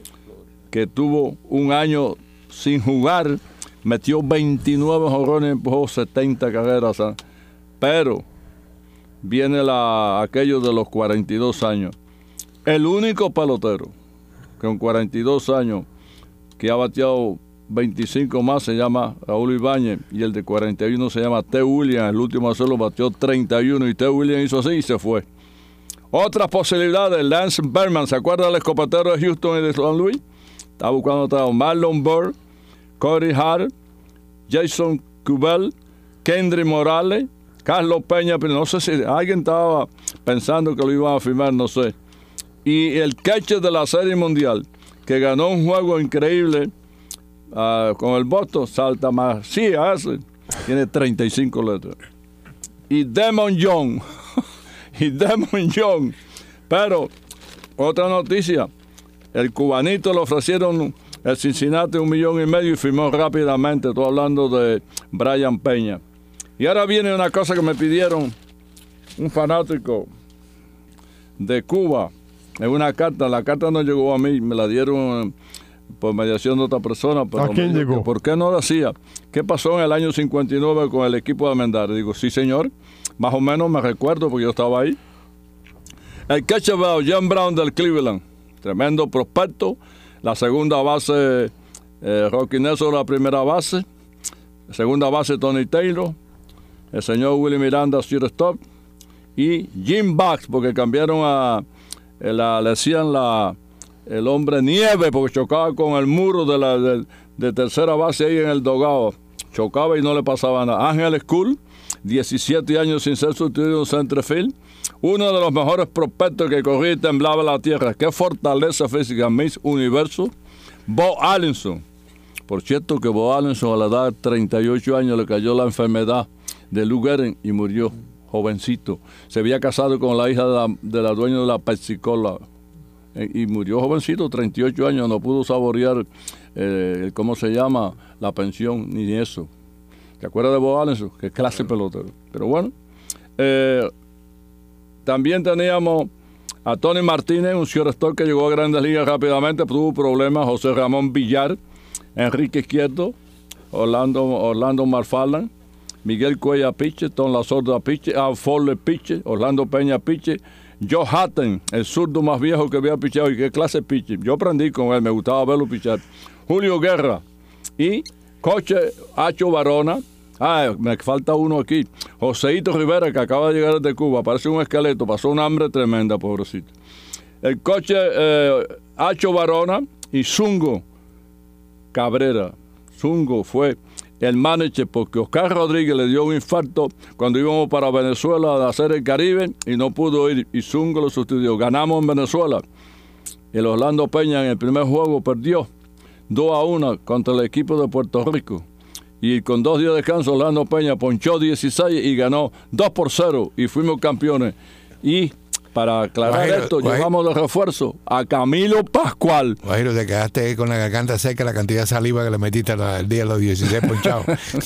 que tuvo un año sin jugar, metió veintinueve jonrones y empujó setenta carreras. ¿eh? Pero viene la, aquello de los cuarenta y dos años. El único pelotero que con cuarenta y dos años que ha bateado veinticinco más se llama Raúl Ibáñez, y el de cuarenta y uno se llama T. Williams. El último a hacerlo batió treinta y uno y T. Williams hizo así y se fue. Otras posibilidades, Lance Berman, ¿se acuerda del escopetero de Houston y de San Luis? Está buscando trabajo. Marlon Burr, Cody Hart, Jason Kubel, Kendry Morales, Carlos Peña, pero no sé si alguien estaba pensando que lo iban a firmar, no sé. Y el catcher de la Serie Mundial, que ganó un juego increíble uh, con el Boston, Salta Macía, ese, tiene treinta y cinco letras. Y Demon Young, y Demon Young. Pero, otra noticia, el cubanito le ofrecieron el Cincinnati un millón y medio y firmó rápidamente. Estoy hablando de Brian Peña. Y ahora viene una cosa que me pidieron un fanático de Cuba en una carta. La carta no llegó a mí, me la dieron por mediación de otra persona. Pero ¿A quién llegó? ¿Por qué no lo hacía? ¿Qué pasó en el año cincuenta y nueve con el equipo de Almendares? Digo, sí, señor. Más o menos me recuerdo porque yo estaba ahí. El catcher John Brown del Cleveland, tremendo prospecto. La segunda base, eh, Rocky Nelson, la primera base. La segunda base, Tony Taylor. El señor Willie Miranda, shortstop. Y Jim Bugs, porque cambiaron a, la, le decían la, el hombre nieve, porque chocaba con el muro de la de, de tercera base ahí en el dogado. Chocaba y no le pasaba nada. Ángel School, diecisiete años sin ser sustituido en centerfield. Uno de los mejores prospectos que corría y temblaba la tierra. Qué fortaleza física, Miss Universo. Bo Allenson. Por cierto que Bo Allenson a la edad de treinta y ocho años le cayó la enfermedad de Lou Gehrig y murió jovencito. Se había casado con la hija de la, de la dueña de la Pepsi-Cola y murió jovencito, treinta y ocho años. No pudo saborear, eh, ¿cómo se llama? La pensión, ni eso. ¿Te acuerdas de Bo Allenson? Qué clase de pelotero. Pero bueno, eh, también teníamos a Tony Martínez, un shortstop que llegó a Grandes Ligas rápidamente, tuvo problemas. José Ramón Villar, Enrique Izquierdo, Orlando, Orlando Marfaldan, Miguel Cuella pitcher, Tom La Sorda pitcher, Al Fowler pitcher, Orlando Peña pitcher, Joe Hatton, el zurdo más viejo que había pichado y qué clase de pitcher. Yo aprendí con él, me gustaba verlo pichar. Julio Guerra y Coche Acho Barona. Ah, me falta uno aquí. Joseito Rivera, que acaba de llegar desde Cuba, parece un esqueleto, pasó una hambre tremenda, pobrecito. El coche eh, Acho Barona y Zungo Cabrera. Zungo fue el manager porque Oscar Rodríguez le dio un infarto cuando íbamos para Venezuela a hacer el Caribe y no pudo ir y Zungo lo sustituyó. Ganamos en Venezuela. El Orlando Peña en el primer juego perdió dos a uno contra el equipo de Puerto Rico. Y con dos días de descanso, Orlando Peña ponchó dieciséis y ganó dos por cero y fuimos campeones. Y para aclarar Guajiro, esto, Guajiro. llevamos de refuerzo a Camilo Pascual. Guajiro, te quedaste con la garganta seca, la cantidad de saliva que le metiste el día de los dieciséis ponchados.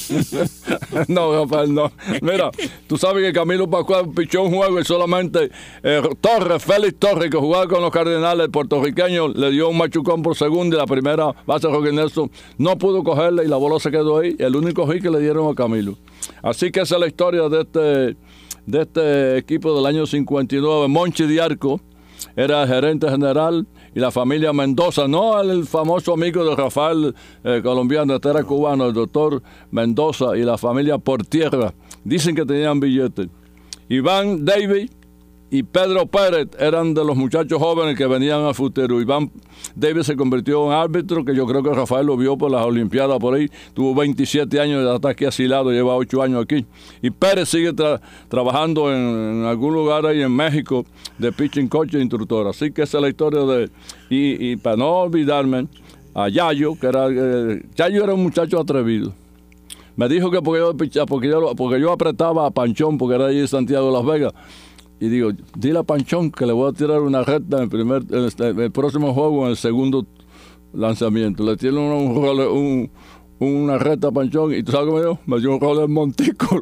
No, Rafael, no. Mira, tú sabes que Camilo Pascual pichó un juego y solamente eh, Torres, Félix Torres, que jugaba con los Cardenales, el puertorriqueño, le dio un machucón por segundo y la primera base de Rocky Nelson no pudo cogerla y la bola se quedó ahí. El único hit que le dieron a Camilo. Así que esa es la historia de este... de este equipo del año cincuenta y nueve. Monchi Diarco era el gerente general y la familia Mendoza, no el famoso amigo de Rafael eh, colombiano, este era cubano, el doctor Mendoza y la familia Portierra, dicen que tenían billetes. Iván Davis y Pedro Pérez eran de los muchachos jóvenes que venían al futuro. Iván Davis se convirtió en árbitro, que yo creo que Rafael lo vio por las Olimpiadas por ahí. Tuvo veintisiete años y está aquí asilado, lleva ocho años aquí. Y Pérez sigue tra- trabajando en, en algún lugar ahí en México de pitching coach e instructor. Así que esa es la historia de... Y, y para no olvidarme, a Yayo, que era... Eh, Yayo era un muchacho atrevido. Me dijo que porque yo, porque yo, porque yo apretaba a Panchón, porque era allí en Santiago de Las Vegas. Y digo, dile a Panchón que le voy a tirar una recta en el, primer, en el, en el próximo juego, en el segundo lanzamiento. Le tiene un, un, un, una recta a Panchón y tú sabes cómo me dio, me dio un roller montículo.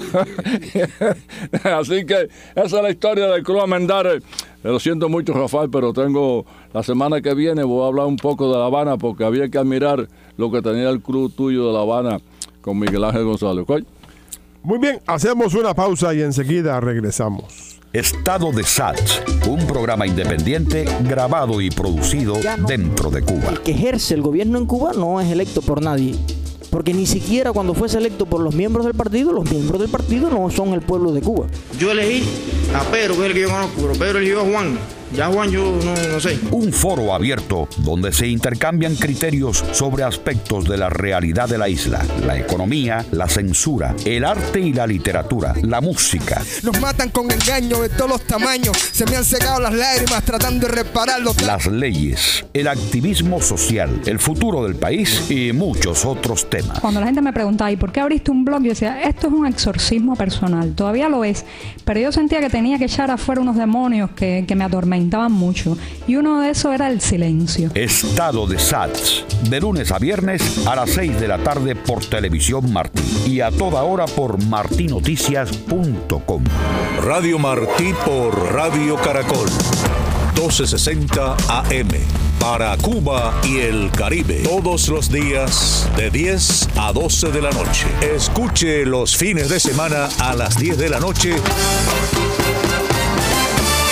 Así que esa es la historia del Club Almendares. Lo siento mucho, Rafael, pero tengo la semana que viene voy a hablar un poco de La Habana porque había que admirar lo que tenía el club tuyo de La Habana con Miguel Ángel González. ¿Okay? Muy bien, hacemos una pausa y enseguida regresamos. Estado de Sachs, un programa independiente grabado y producido dentro de Cuba. El que ejerce el gobierno en Cuba no es electo por nadie, porque ni siquiera cuando fuese electo por los miembros del partido, los miembros del partido no son el pueblo de Cuba. Yo elegí a Pedro, que es el que yo conozco, pero Pedro eligió a Juan. Ya Juan yo no, no sé. Un foro abierto donde se intercambian criterios sobre aspectos de la realidad de la isla, la economía, la censura, el arte y la literatura, la música. Nos matan con engaño de todos los tamaños, se me han secado las lágrimas tratando de repararlo. Las leyes, el activismo social, el futuro del país y muchos otros temas. Cuando la gente me preguntaba, ¿y por qué abriste un blog? Yo decía, esto es un exorcismo personal, todavía lo es, pero yo sentía que tenía que echar afuera unos demonios que, que me atormentaban mucho, y uno de esos era el silencio. Estado de Sachs, de lunes a viernes a las seis de la tarde por Televisión Martí y a toda hora por martí noticias punto com. Radio Martí por Radio Caracol, doce sesenta A M, para Cuba y el Caribe, todos los días de diez a doce de la noche. Escuche los fines de semana a las diez de la noche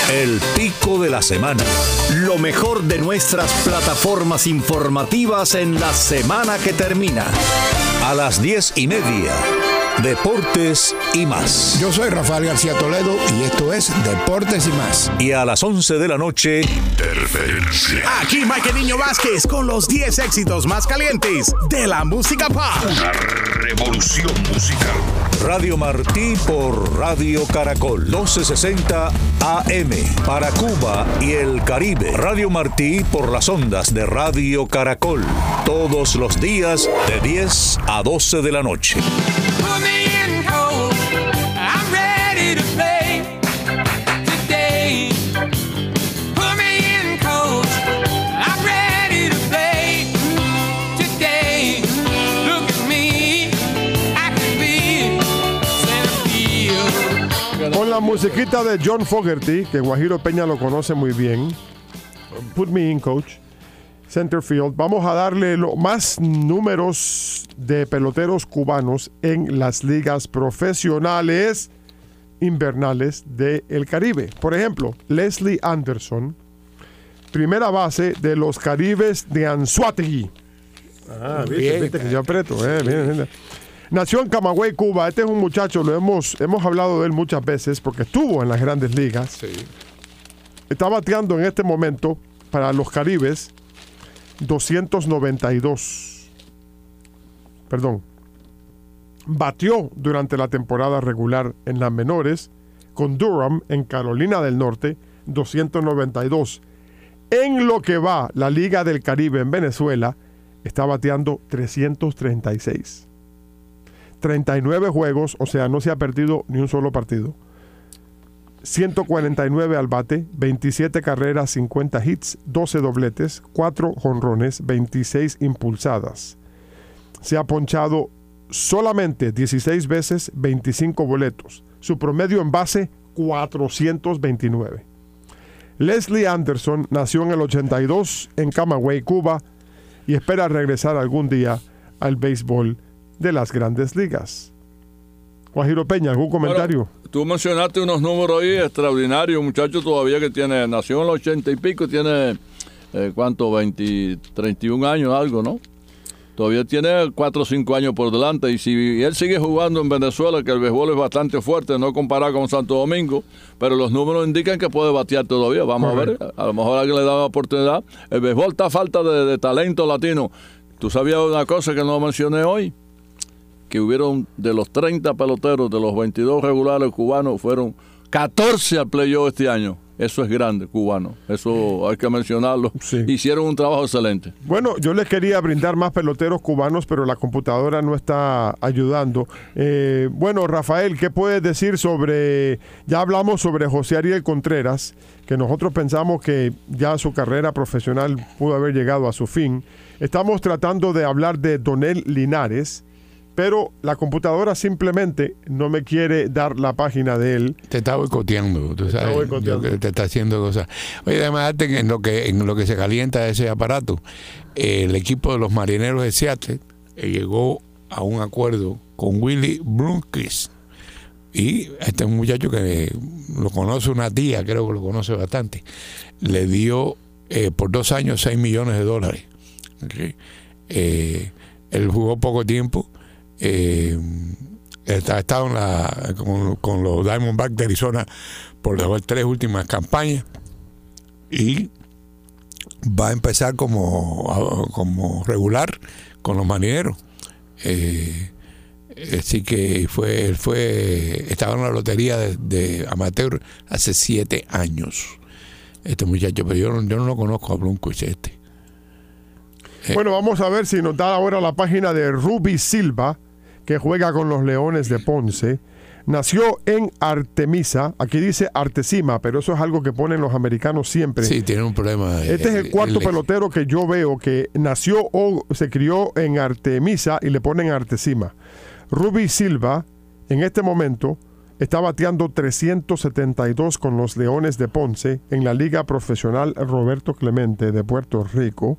El pico de la semana. Lo mejor de nuestras plataformas informativas en la semana que termina. A las diez y media. Deportes y más. Yo soy Rafael García Toledo y esto es Deportes y más. Y a las once de la noche, Interferencia. Aquí Mike Niño Vázquez con los diez éxitos más calientes de la música pop. Una revolución musical. Radio Martí por Radio Caracol, doce sesenta A M para Cuba y el Caribe. Radio Martí por las ondas de Radio Caracol, todos los días de diez a doce de la noche. Con la musiquita de John Fogerty, que Guajiro Peña lo conoce muy bien, Put Me In, Coach, Centerfield, vamos a darle lo, más números de peloteros cubanos en las ligas profesionales invernales del Caribe. Por ejemplo, Leslie Anderson, primera base de los Caribes de Anzoátegui. Ah, viste, viste que yo aprieto. Eh, bien, bien. Nació en Camagüey, Cuba. Este es un muchacho, lo hemos, hemos hablado de él muchas veces porque estuvo en las grandes ligas. Sí. Está bateando en este momento para los Caribes doscientos noventa y dos. Perdón. Batió durante la temporada regular en las menores con Durham en Carolina del Norte, doscientos noventa y dos. En lo que va la Liga del Caribe en Venezuela, está bateando trescientos treinta y seis. treinta y nueve juegos, o sea, no se ha perdido ni un solo partido. ciento cuarenta y nueve al bate, veintisiete carreras, cincuenta hits, doce dobletes, cuatro jonrones, veintiséis impulsadas. Se ha ponchado solamente dieciséis veces, veinticinco boletos. Su promedio en base, cuatrocientos veintinueve. Leslie Anderson nació en el ochenta y dos en Camagüey, Cuba, y espera regresar algún día al béisbol de las grandes ligas. Guajiro Peña, ¿algún comentario? Bueno, tú mencionaste unos números ahí extraordinarios, muchacho todavía que tiene, nació en los ochenta y pico, tiene, eh, ¿cuánto? veinte, treinta y un años, algo, ¿no? Todavía tiene cuatro o cinco años por delante, y si él sigue jugando en Venezuela, que el béisbol es bastante fuerte, no comparado con Santo Domingo, pero los números indican que puede batear todavía. Vamos Correcto. a ver, a lo mejor alguien le da la oportunidad. El béisbol está a falta de, de talento latino. ¿Tú sabías una cosa que no mencioné hoy? Que hubieron de los treinta peloteros, de los veintidós regulares cubanos, fueron catorce al playoff este año. Eso es grande, cubano. Eso hay que mencionarlo. Sí. Hicieron un trabajo excelente. Bueno, yo les quería brindar más peloteros cubanos, pero la computadora no está ayudando. Eh, bueno, Rafael, ¿qué puedes decir sobre... Ya hablamos sobre José Ariel Contreras, que nosotros pensamos que ya su carrera profesional pudo haber llegado a su fin. Estamos tratando de hablar de Donel Linares, pero la computadora simplemente no me quiere dar la página de él. Te está boicoteando, tú sabes. Te está boicoteando. Te está haciendo cosas. Oye, además, en lo que, en lo que se calienta ese aparato, eh, el equipo de los Marineros de Seattle eh, llegó a un acuerdo con Willie Blomqvist. Y este muchacho que lo conoce una tía, creo que lo conoce bastante, le dio eh, por dos años seis millones de dólares. ¿Okay? Eh, él jugó poco tiempo. Eh, ha estado en la, con, con los Diamondbacks de Arizona por las tres últimas campañas y va a empezar como, como regular con los Marineros. Eh, así que fue, fue estaba en la lotería de, de amateur hace siete años este muchacho, pero yo no, yo no lo conozco a Blomqvist este. Eh. Bueno, vamos a ver si nos da ahora la página de Ruby Silva, que juega con los Leones de Ponce. Nació en Artemisa, aquí dice Artesima, pero eso es algo que ponen los americanos siempre. Sí, tiene un problema. Este es el cuarto el, pelotero que yo veo que nació o se crió en Artemisa y le ponen Artesima. Ruby Silva, en este momento, está bateando trescientos setenta y dos con los Leones de Ponce en la Liga Profesional Roberto Clemente de Puerto Rico.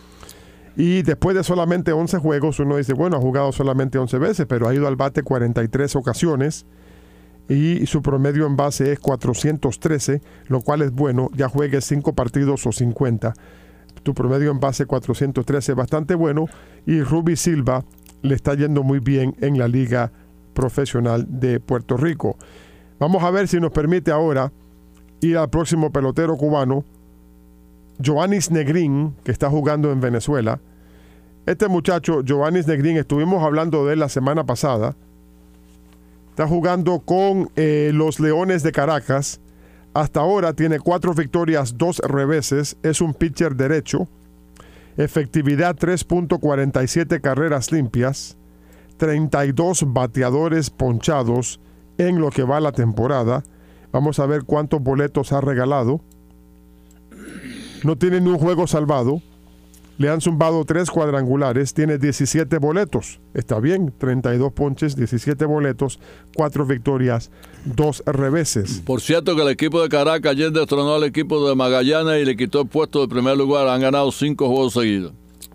Y después de solamente once juegos, uno dice, bueno, ha jugado solamente once veces, pero ha ido al bate cuarenta y tres ocasiones y su promedio en base es cuatrocientos trece, lo cual es bueno, ya juegue cinco partidos o cincuenta. Tu promedio en base cuatrocientos trece, bastante bueno, y Ruby Silva le está yendo muy bien en la Liga Profesional de Puerto Rico. Vamos a ver si nos permite ahora ir al próximo pelotero cubano, Joannis Negrín, que está jugando en Venezuela. Este muchacho, Joannis Negrín, estuvimos hablando de él la semana pasada. Está jugando con eh, los Leones de Caracas. Hasta ahora tiene cuatro victorias, dos reveses. Es un pitcher derecho. Efectividad tres punto cuarenta y siete carreras limpias. treinta y dos bateadores ponchados en lo que va la temporada. Vamos a ver cuántos boletos ha regalado. No tiene ni un juego salvado. Le han zumbado tres cuadrangulares. Tiene diecisiete boletos. Está bien, treinta y dos ponches, diecisiete boletos, cuatro victorias, dos reveses. Por cierto que el equipo de Caracas ayer destronó al equipo de Magallanes y le quitó el puesto de primer lugar. Han ganado cinco juegos seguidos.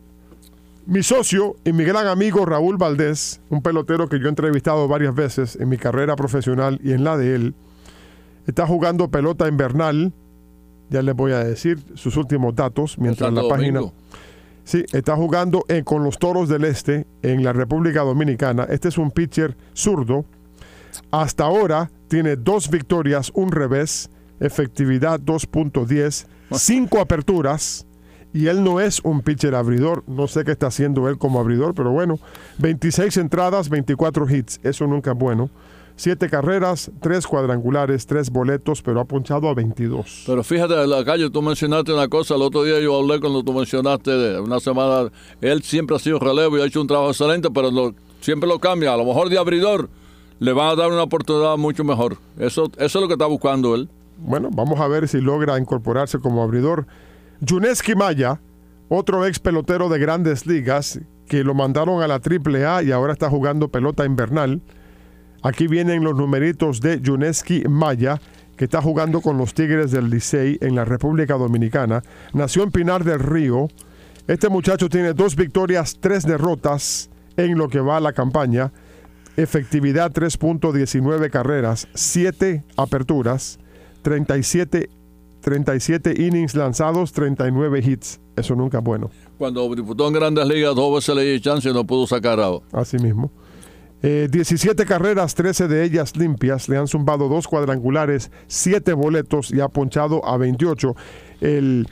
Mi socio y mi gran amigo Raúl Valdés, un pelotero que yo he entrevistado varias veces en mi carrera profesional y en la de él, está jugando pelota invernal. Ya les voy a decir sus últimos datos mientras la página... Domingo. Sí, está jugando en, con los Toros del Este en la República Dominicana. Este es un pitcher zurdo. Hasta ahora tiene dos victorias, un revés, efectividad dos punto diez, cinco aperturas. Y él no es un pitcher abridor. No sé qué está haciendo él como abridor, pero bueno. veintiséis entradas, veinticuatro hits. Eso nunca es bueno. Siete carreras, tres cuadrangulares, tres boletos, pero ha ponchado a veintidós. Pero fíjate, en la calle tú mencionaste una cosa. El otro día yo hablé cuando tú mencionaste de una semana. Él siempre ha sido relevo y ha hecho un trabajo excelente, pero lo, siempre lo cambia. A lo mejor de abridor le van a dar una oportunidad mucho mejor. Eso, eso es lo que está buscando él. Bueno, vamos a ver si logra incorporarse como abridor. Yuniesky Maya, otro ex pelotero de Grandes Ligas, que lo mandaron a la triple A y ahora está jugando pelota invernal. Aquí vienen los numeritos de Yuniesky Maya, que está jugando con los Tigres del Licey en la República Dominicana. Nació en Pinar del Río. Este muchacho tiene dos victorias, tres derrotas en lo que va a la campaña. Efectividad tres punto diecinueve carreras, siete aperturas, treinta y siete, treinta y siete innings lanzados, treinta y nueve hits. Eso nunca es bueno. Cuando disputó en Grandes Ligas, dos veces le di chance y no pudo sacar out. Así mismo. Eh, diecisiete carreras, trece de ellas limpias. Le han zumbado dos cuadrangulares, siete boletos y ha ponchado a veintiocho. El,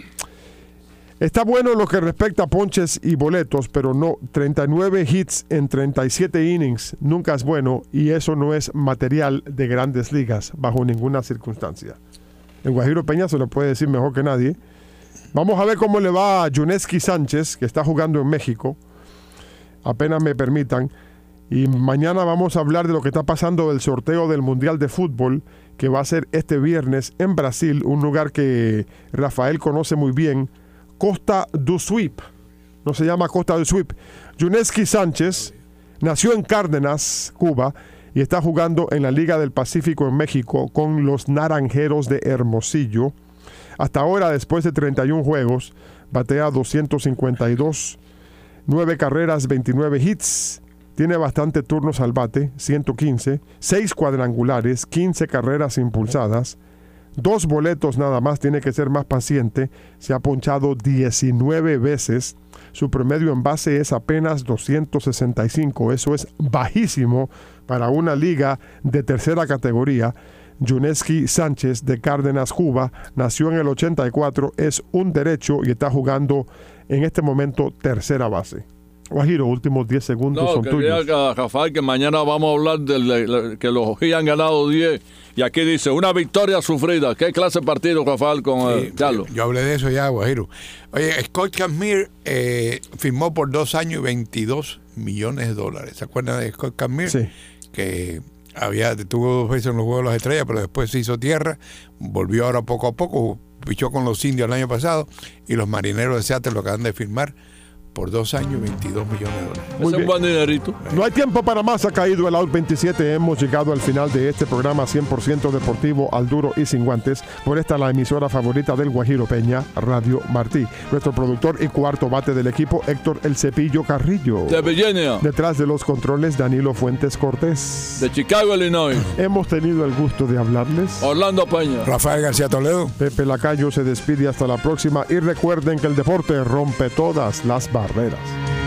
está bueno en lo que respecta a ponches y boletos, pero no, treinta y nueve hits en treinta y siete innings nunca es bueno, y eso no es material de Grandes Ligas bajo ninguna circunstancia. El Guajiro Peña se lo puede decir mejor que nadie. Vamos a ver cómo le va a Yuniesky Sánchez, que está jugando en México. Apenas me permitan. Y mañana vamos a hablar de lo que está pasando del sorteo del Mundial de Fútbol, que va a ser este viernes en Brasil, un lugar que Rafael conoce muy bien, Costa do Suípe. No se llama Costa do Suípe. Yuniesky Sánchez nació en Cárdenas, Cuba, y está jugando en la Liga del Pacífico en México con los Naranjeros de Hermosillo. Hasta ahora, después de treinta y uno juegos, batea doscientos cincuenta y dos, nueve carreras, veintinueve hits. Tiene bastante turnos al bate, ciento quince, seis cuadrangulares, quince carreras impulsadas, dos boletos nada más, tiene que ser más paciente. Se ha ponchado diecinueve veces. Su promedio en base es apenas doscientos sesenta y cinco. Eso es bajísimo para una liga de tercera categoría. Yuniesky Sánchez de Cárdenas, Cuba, nació en el ochenta y cuatro, es un derecho y está jugando en este momento tercera base. Guajiro, últimos diez segundos no, son quería tuyos. Que, Rafael, que mañana vamos a hablar de, de, de que los G han ganado diez y aquí dice una victoria sufrida. ¿Qué clase de partido, Rafael, con sí, eh, Carlos? Yo, yo hablé de eso ya, Guajiro. Oye, Scott Kazmir eh, firmó por dos años y veintidós millones de dólares. ¿Se acuerdan de Scott Kazmir? Sí. Que había tuvo dos veces en los Juegos de las Estrellas, pero después se hizo tierra, volvió ahora poco a poco, pichó con los Indios el año pasado y los Marineros de Seattle lo acaban de firmar por dos años, veintidós millones de dólares. Es un buen dinerito. No hay tiempo para más, ha caído el out veintisiete. Hemos llegado al final de este programa cien por ciento deportivo al duro y sin guantes. Por esta la emisora favorita del Guajiro Peña, Radio Martí. Nuestro productor y cuarto bate del equipo, Héctor El Cepillo Carrillo. De Virginia. Detrás de los controles, Danilo Fuentes Cortés. De Chicago, Illinois. Hemos tenido el gusto de hablarles. Orlando Peña. Rafael García Toledo. Pepe Lacayo se despide hasta la próxima y recuerden que el deporte rompe todas las barreras.